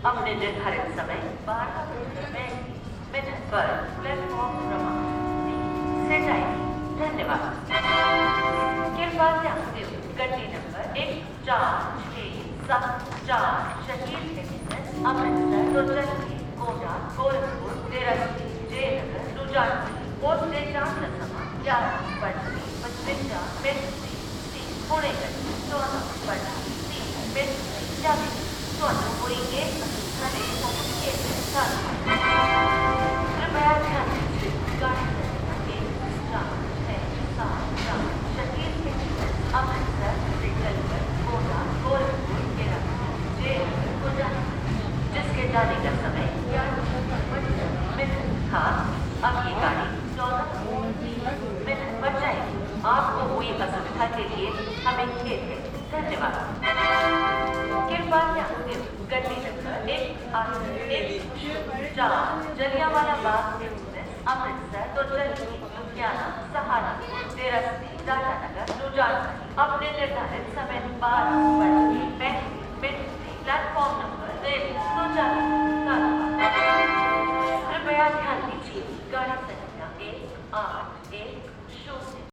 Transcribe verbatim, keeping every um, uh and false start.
अपने निर्धारित समय बारह मिनट पर प्लेटफॉर्म क्रमांक तीन से जाएगी। धन्यवाद। कृपया ध्यान दें, गड्डी नंबर एक चार छः सात चार शहीद एक्सप्रेस अमृतसर तो चलिए कोटा गोरखपुर देहरादून जयनगर रुझान पोस्ट जाने का समय ग्यारह पच्चीस पचवंजा मिनट पुणे गड्डी चौदह पच्चीस तीन मिनट चालीस चौदह कोई एक खड़े होंगे साथ कृपया ध्यान दीजिए, गाड़ी नंबर एक चार छः सात चार शहीद एक्सप्रेस अमृतसर से चलकर कोटा गोरखपुर देहरादून जयनगर को जाना, जिसके जाने का समय ग्यारह पचपन मिनट था। अब ये गाड़ी चौदह मिनट पर जाएगी। आपको हुई असुविधा के लिए हमें खेद है। धन्यवाद। कृपया ध्यान दें, गड्डी नंबर एक आठ एक चार जलियांवाला बाग एक्सप्रेस अमृतसर तो चलिए लुधियाना सहारनपुर देहरादून टाटानगर रुझान अपने निर्धारित समय बारह